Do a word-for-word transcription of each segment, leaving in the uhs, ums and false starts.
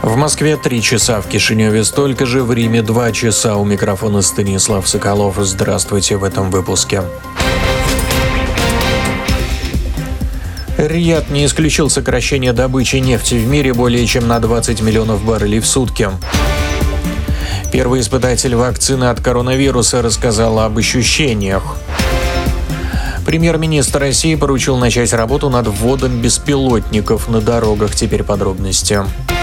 В Москве три часа, в Кишиневе столько же, в Риме два часа. У микрофона Станислав Соколов. Здравствуйте в этом выпуске. Рияд не исключил сокращение добычи нефти в мире более чем на двадцать миллионов баррелей в сутки. Первый испытатель вакцины от коронавируса рассказал об ощущениях. Премьер-министр России поручил начать работу над вводом беспилотников на дорогах. Теперь подробности.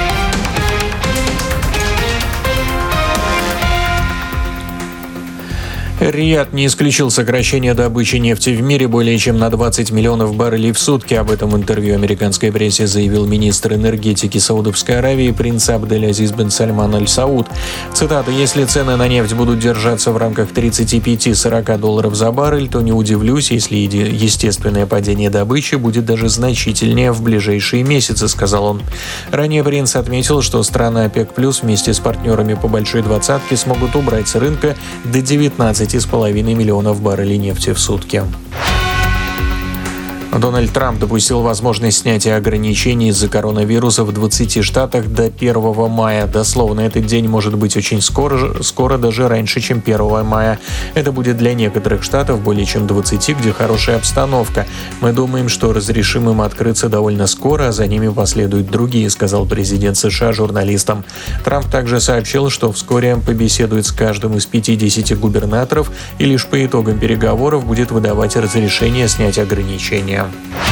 Рияд не исключил сокращение добычи нефти в мире более чем на двадцать миллионов баррелей в сутки. Об этом в интервью американской прессе заявил министр энергетики Саудовской Аравии принц Абдель-Азиз бен Сальман Аль-Сауд. Цитата: «Если цены на нефть будут держаться в рамках тридцать пять - сорок долларов за баррель, то не удивлюсь, если естественное падение добычи будет даже значительнее в ближайшие месяцы», — сказал он. Ранее принц отметил, что страны ОПЕК+ вместе с партнерами по Большой двадцатке смогут убрать с рынка до девятнадцати с половиной миллионов баррелей нефти в сутки. Дональд Трамп допустил возможность снятия ограничений из-за коронавируса в двадцати штатах до первого мая. Дословно, этот день может быть очень скоро, скоро даже раньше, чем первого мая. Это будет для некоторых штатов, более чем двадцати, где хорошая обстановка. Мы думаем, что разрешим им открыться довольно скоро, а за ними последуют другие, сказал президент США журналистам. Трамп также сообщил, что вскоре побеседует с каждым из пятидесяти губернаторов и лишь по итогам переговоров будет выдавать разрешение снять ограничения.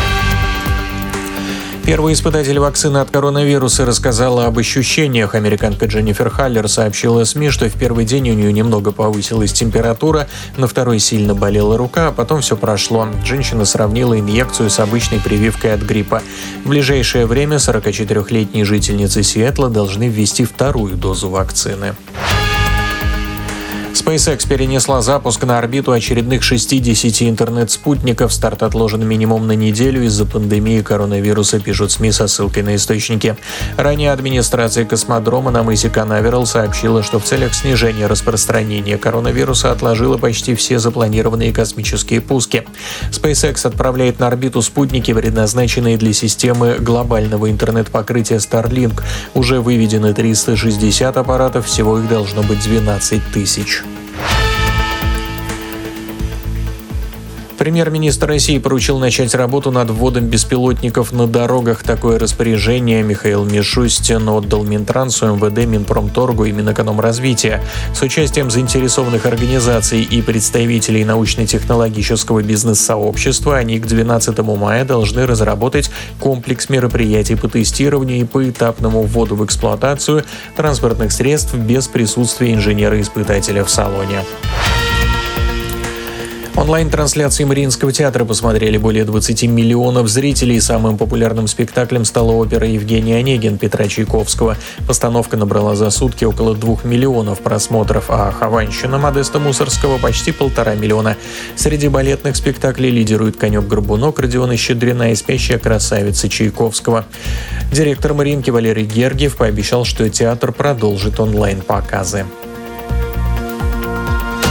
Первый испытатель вакцины от коронавируса рассказала об ощущениях. Американка Дженнифер Халлер сообщила СМИ, что в первый день у нее немного повысилась температура, на второй сильно болела рука, а потом все прошло. Женщина сравнила инъекцию с обычной прививкой от гриппа. В ближайшее время сорокачетырёхлетние жительницы Сиэтла должны ввести вторую дозу вакцины. SpaceX перенесла запуск на орбиту очередных шестидесяти интернет-спутников. Старт отложен минимум на неделю из-за пандемии коронавируса, пишут СМИ со ссылкой на источники. Ранее администрация космодрома на мысе Канаверал сообщила, что в целях снижения распространения коронавируса отложила почти все запланированные космические пуски. SpaceX отправляет на орбиту спутники, предназначенные для системы глобального интернет-покрытия Starlink. Уже выведены триста шестьдесят аппаратов, всего их должно быть двенадцать тысяч. Премьер-министр России поручил начать работу над вводом беспилотников на дорогах. Такое распоряжение Михаил Мишустин отдал Минтрансу, МВД, Минпромторгу и Минэкономразвития. С участием заинтересованных организаций и представителей научно-технологического бизнес-сообщества они к двенадцатому мая должны разработать комплекс мероприятий по тестированию и поэтапному вводу в эксплуатацию транспортных средств без присутствия инженера-испытателя в салоне. Онлайн-трансляции Мариинского театра посмотрели более двадцати миллионов зрителей. Самым популярным спектаклем стала опера «Евгений Онегин» Петра Чайковского. Постановка набрала за сутки около двух миллионов просмотров, а «Хованщина» Модеста Мусоргского почти полтора миллиона. Среди балетных спектаклей лидируют «Конек-горбунок» Родиона Щедрина и «Спящая красавица» Чайковского. Директор Мариинки Валерий Гергиев пообещал, что театр продолжит онлайн-показы.